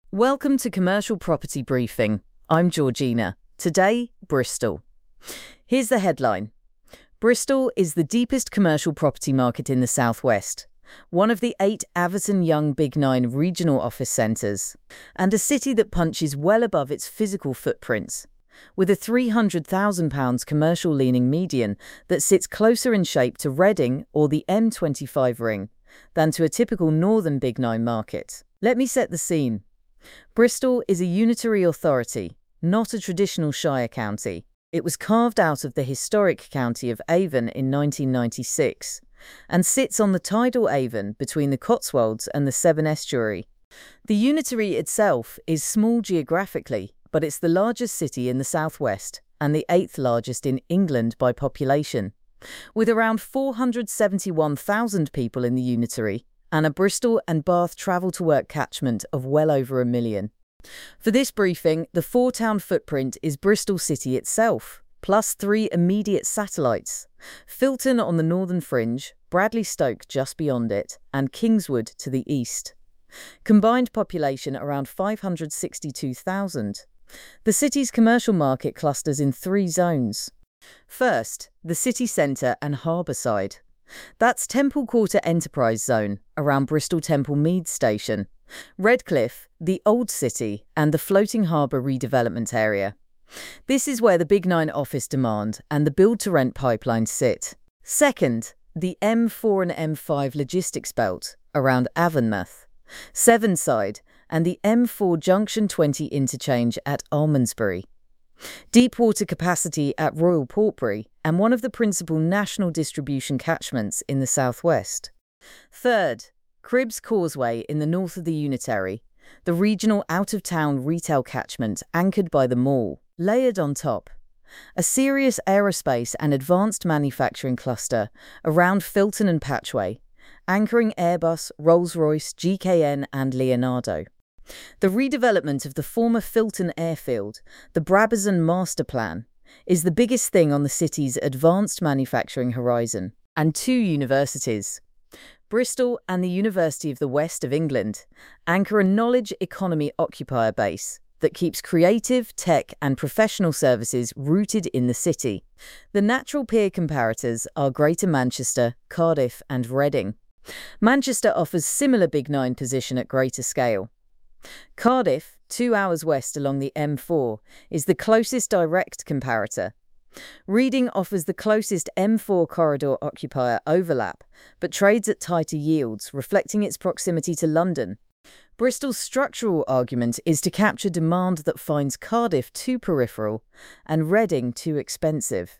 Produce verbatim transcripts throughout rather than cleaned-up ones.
Welcome to Commercial Property Briefing. I'm Georgina. Today, Bristol. Here's the headline. Bristol is the deepest commercial property market in the southwest, one of the eight Averton Young Big Nine regional office centres, and a city that punches well above its physical footprints, with a three hundred thousand pounds commercial-leaning median that sits closer in shape to Reading or the M twenty-five ring than to a typical northern Big Nine market. Let me set the scene. Bristol is a unitary authority, not a traditional shire county. It was carved out of the historic county of Avon in nineteen ninety-six and sits on the tidal Avon between the Cotswolds and the Severn Estuary. The unitary itself is small geographically, but it's the largest city in the southwest and the eighth largest in England by population, with around four hundred seventy-one thousand people in the unitary and a Bristol and Bath travel-to-work catchment of well over a million. For this briefing, the four-town footprint is Bristol City itself, plus three immediate satellites: Filton on the northern fringe, Bradley Stoke just beyond it, and Kingswood to the east. Combined population around five hundred sixty-two thousand. The city's commercial market clusters in three zones. First, the city centre and harbour side. That's Temple Quarter Enterprise Zone, around Bristol Temple Meads Station, Redcliffe, the Old City, and the Floating Harbour redevelopment area. This is where the Big Nine office demand and the build-to-rent pipeline sit. Second, the M four and M five logistics belt, around Avonmouth, Sevenside, and the M four Junction twenty interchange at Almondsbury. Deep water capacity at Royal Portbury, and one of the principal national distribution catchments in the southwest. Third, Cribbs Causeway in the north of the unitary, the regional out-of-town retail catchment anchored by the mall. Layered on top, a serious aerospace and advanced manufacturing cluster around Filton and Patchway, anchoring Airbus, Rolls-Royce, G K N and Leonardo. The redevelopment of the former Filton airfield, the Brabazon Master Plan, is the biggest thing on the city's advanced manufacturing horizon. And two universities, Bristol and the University of the West of England, anchor a knowledge economy occupier base that keeps creative, tech and professional services rooted in the city. The natural peer comparators are Greater Manchester, Cardiff and Reading. Manchester offers similar Big Nine position at greater scale. Cardiff, two hours west along the M four, is the closest direct comparator. Reading offers the closest M four corridor occupier overlap, but trades at tighter yields, reflecting its proximity to London. Bristol's structural argument is to capture demand that finds Cardiff too peripheral and Reading too expensive.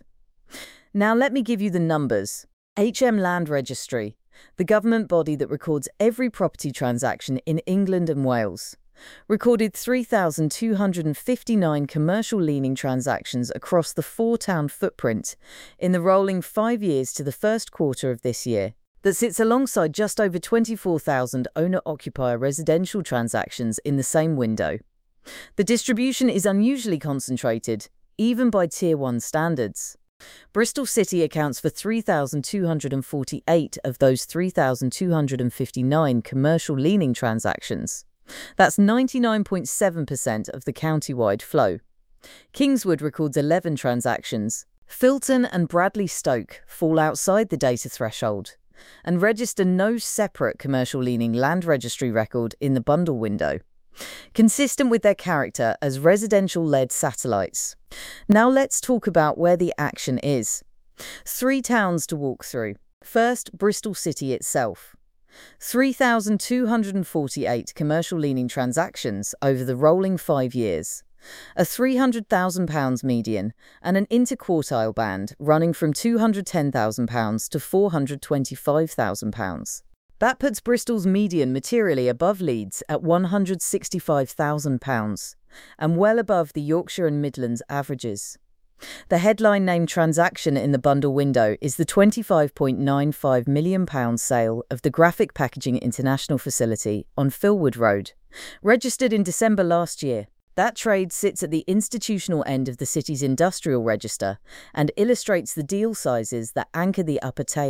Now let me give you the numbers. H M Land Registry, the government body that records every property transaction in England and Wales, recorded three thousand two hundred fifty-nine commercial-leaning transactions across the four-town footprint in the rolling five years to the first quarter of this year. That sits alongside just over twenty-four thousand owner-occupier residential transactions in the same window. The distribution is unusually concentrated, even by Tier one standards. Bristol City accounts for three thousand two hundred forty-eight of those three thousand two hundred fifty-nine commercial-leaning transactions. That's ninety-nine point seven percent of the county-wide flow. Kingswood records eleven transactions. Filton and Bradley Stoke fall outside the data threshold and register no separate commercial-leaning land registry record in the bundle window, consistent with their character as residential-led satellites. Now let's talk about where the action is. Three towns to walk through. First, Bristol City itself. three thousand two hundred forty-eight commercial-leaning transactions over the rolling five years, a three hundred thousand pounds median and an interquartile band running from two hundred ten thousand pounds to four hundred twenty-five thousand pounds. That puts Bristol's median materially above Leeds at one hundred sixty-five thousand pounds and well above the Yorkshire and Midlands averages. The headline name transaction in the bundle window is the twenty-five point nine five million pounds sale of the Graphic Packaging International facility on Philwood Road, registered in December last year. That trade sits at the institutional end of the city's industrial register and illustrates the deal sizes that anchor the upper tail.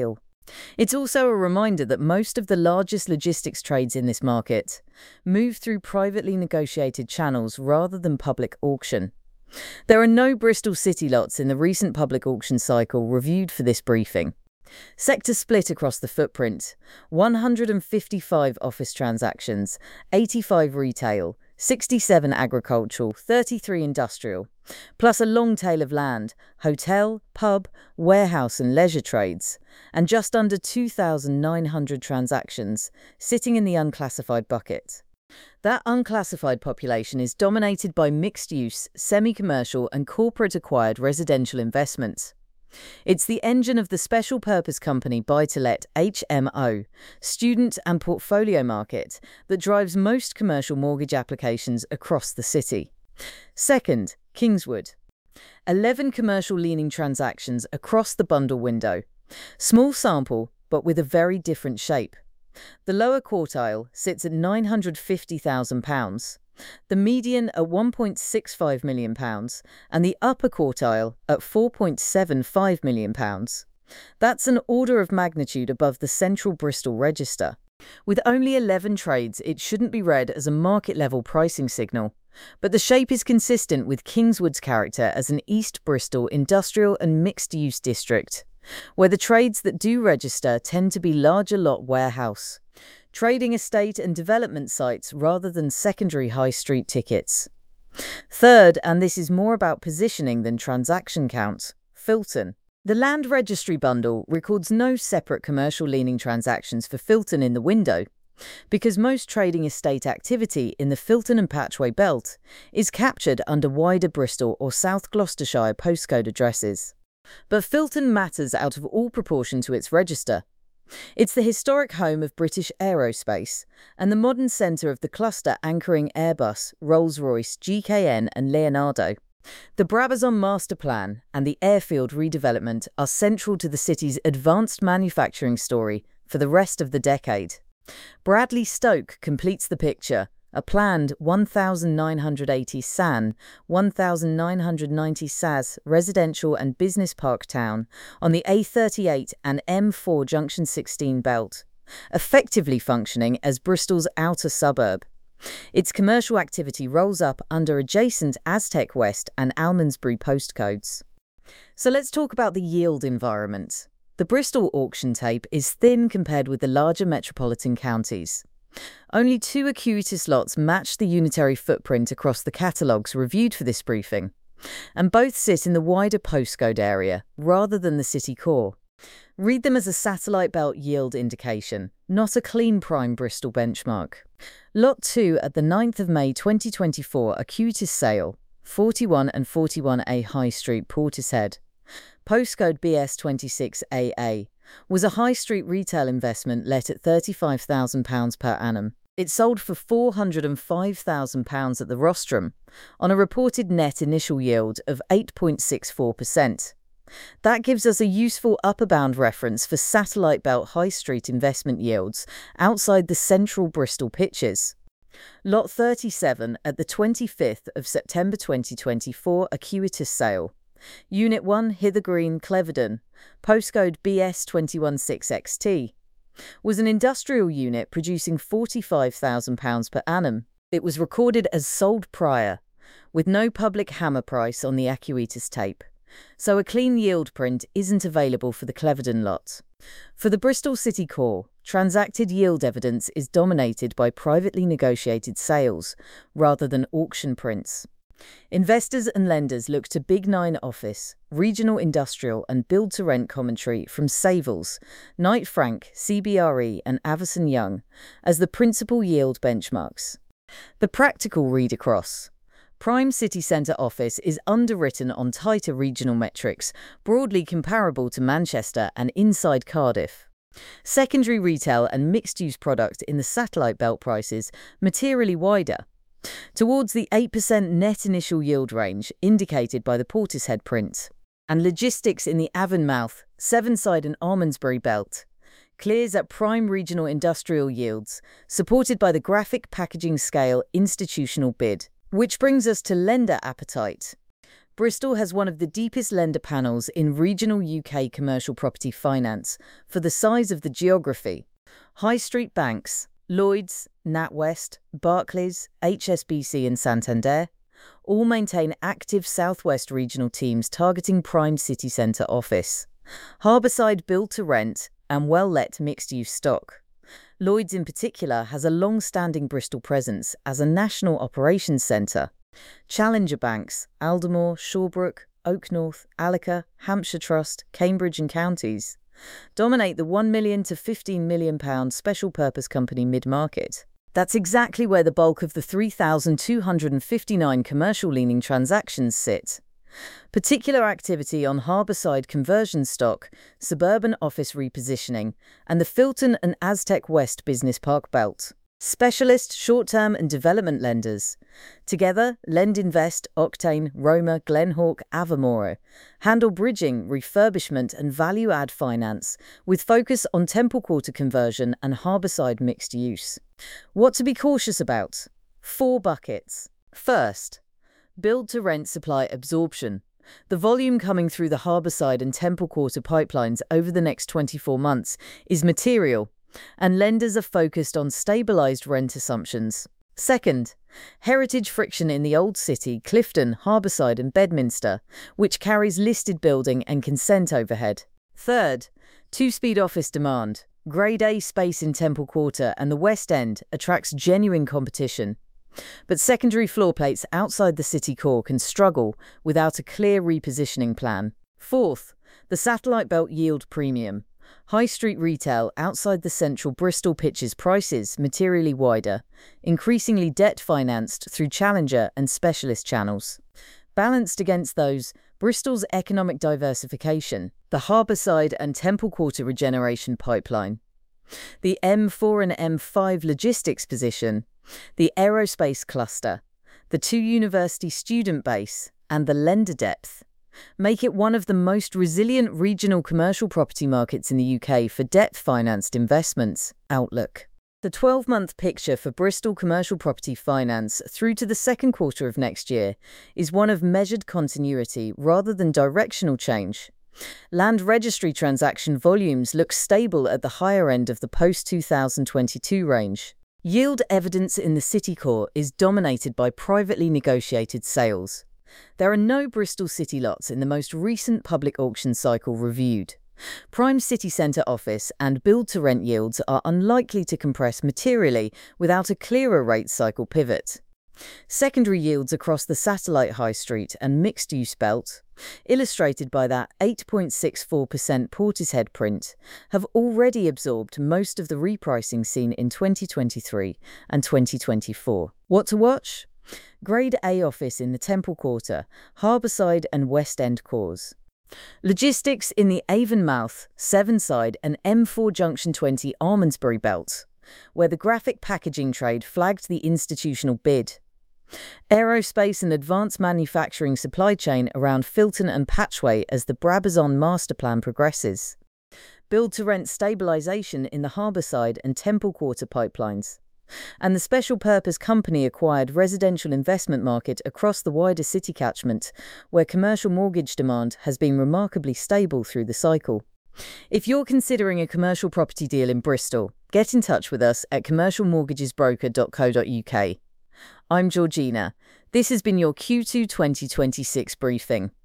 It's also a reminder that most of the largest logistics trades in this market move through privately negotiated channels rather than public auction. There are no Bristol City lots in the recent public auction cycle reviewed for this briefing. Sector split across the footprint: one hundred fifty-five office transactions, eighty-five retail, sixty-seven agricultural, thirty-three industrial, plus a long tail of land, hotel, pub, warehouse and leisure trades, and just under two thousand nine hundred transactions sitting in the unclassified bucket. That unclassified population is dominated by mixed-use, semi-commercial and corporate-acquired residential investments. It's the engine of the special purpose company buy-to-let H M O, student and portfolio market, that drives most commercial mortgage applications across the city. Second, Kingswood. eleven commercial-leaning transactions across the bundle window. Small sample, but with a very different shape. The lower quartile sits at nine hundred fifty thousand pounds, the median at one point six five million pounds, and the upper quartile at four point seven five million pounds. That's an order of magnitude above the central Bristol register. With only eleven trades, it shouldn't be read as a market-level pricing signal, but the shape is consistent with Kingswood's character as an East Bristol industrial and mixed-use district, where the trades that do register tend to be larger lot warehouse, trading estate and development sites rather than secondary high street tickets. Third, and this is more about positioning than transaction count, Filton. The Land Registry bundle records no separate commercial-leaning transactions for Filton in the window, because most trading estate activity in the Filton and Patchway belt is captured under wider Bristol or South Gloucestershire postcode addresses. But Filton matters out of all proportion to its register. It's the historic home of British Aerospace and the modern centre of the cluster anchoring Airbus, Rolls-Royce, G K N and Leonardo. The Brabazon master plan and the airfield redevelopment are central to the city's advanced manufacturing story for the rest of the decade. Bradley Stoke completes the picture, a planned one thousand nine hundred eighty S A N, one thousand nine hundred ninety S A S residential and business park town on the A thirty-eight and M four Junction sixteen belt, effectively functioning as Bristol's outer suburb. Its commercial activity rolls up under adjacent Aztec West and Almondsbury postcodes. So let's talk about the yield environment. The Bristol auction tape is thin compared with the larger metropolitan counties. Only two Acuitas lots match the unitary footprint across the catalogues reviewed for this briefing, and both sit in the wider postcode area rather than the city core. Read them as a satellite belt yield indication, not a clean prime Bristol benchmark. Lot two at the ninth of May twenty twenty-four Acuitas sale, forty-one and forty-one A High Street, Portishead, postcode B S twenty-six A A, was a high street retail investment let at thirty-five thousand pounds per annum. It sold for four hundred five thousand pounds at the rostrum, on a reported net initial yield of eight point six four percent. That gives us a useful upper bound reference for satellite belt high street investment yields outside the central Bristol pitches. Lot thirty-seven at the twenty-fifth of September twenty twenty-four Acuitas sale, Unit one Hither Green, Clevedon, postcode B S two sixteen X T, was an industrial unit producing forty-five thousand pounds per annum. It was recorded as sold prior, with no public hammer price on the Acuitas tape, so a clean yield print isn't available for the Clevedon lot. For the Bristol City core, transacted yield evidence is dominated by privately negotiated sales rather than auction prints. Investors and lenders look to Big Nine office, regional industrial and build-to-rent commentary from Savills, Knight Frank, C B R E and Avison Young as the principal yield benchmarks. The practical read across. Prime city centre office is underwritten on tighter regional metrics, broadly comparable to Manchester and inside Cardiff. Secondary retail and mixed-use product in the satellite belt prices materially wider, towards the eight percent net initial yield range indicated by the Portishead print. And logistics in the Avonmouth, Sevenside and Almondsbury belt clears at prime regional industrial yields, supported by the graphic packaging scale institutional bid. Which brings us to lender appetite. Bristol has one of the deepest lender panels in regional U K commercial property finance for the size of the geography. High street banks, Lloyds, NatWest, Barclays, H S B C and Santander all maintain active Southwest regional teams targeting prime city centre office, harbourside build-to-rent and well-let mixed-use stock. Lloyds in particular has a long-standing Bristol presence as a national operations centre. Challenger banks, Aldermore, Shawbrook, Oaknorth, Alica, Hampshire Trust, Cambridge and Counties dominate the one million to fifteen million pound special purpose company mid-market. That's exactly where the bulk of the three thousand two hundred fifty-nine commercial-leaning transactions sit. Particular activity on harbourside conversion stock, suburban office repositioning, and the Filton and Aztec West Business Park belt. Specialist short-term and development lenders. Together, LendInvest, Octane, Roma, Glenhawk, Avamoro handle bridging, refurbishment and value-add finance with focus on Temple Quarter conversion and harbourside mixed use. What to be cautious about? Four buckets. First, build-to-rent supply absorption. The volume coming through the harbourside and Temple Quarter pipelines over the next twenty-four months is material, and lenders are focused on stabilised rent assumptions. Second, heritage friction in the Old City, Clifton, Harbourside and Bedminster, which carries listed building and consent overhead. Third, two-speed office demand. Grade A space in Temple Quarter and the West End attracts genuine competition. But secondary floor plates outside the city core can struggle without a clear repositioning plan. Fourth, the satellite belt yield premium. High street retail outside the central Bristol pitches prices materially wider, increasingly debt-financed through challenger and specialist channels. Balanced against those, Bristol's economic diversification, the harbourside and Temple Quarter regeneration pipeline, the M four and M five logistics position, the aerospace cluster, the two university student base, and the lender depth make it one of the most resilient regional commercial property markets in the U K for debt-financed investments. Outlook. The twelve-month picture for Bristol commercial property finance through to the second quarter of next year is one of measured continuity rather than directional change. Land registry transaction volumes look stable at the higher end of the post twenty twenty-two range. Yield evidence in the city core is dominated by privately negotiated sales. There are no Bristol City lots in the most recent public auction cycle reviewed. Prime city centre office and build-to-rent yields are unlikely to compress materially without a clearer rate cycle pivot. Secondary yields across the satellite high street and mixed-use belt, illustrated by that eight point six four percent Portishead print, have already absorbed most of the repricing seen in twenty twenty-three and twenty twenty-four. What to watch? Grade A office in the Temple Quarter, Harbourside and West End cores. Logistics in the Avonmouth, Sevenside and M four Junction twenty Almondsbury belt, where the graphic packaging trade flagged the institutional bid. Aerospace and advanced manufacturing supply chain around Filton and Patchway as the Brabazon master plan progresses. Build-to-rent stabilisation in the Harbourside and Temple Quarter pipelines. And the special purpose company acquired residential investment market across the wider city catchment, where commercial mortgage demand has been remarkably stable through the cycle. If you're considering a commercial property deal in Bristol, get in touch with us at commercial mortgages broker dot co dot U K. I'm Georgina. This has been your Q two twenty twenty-six briefing.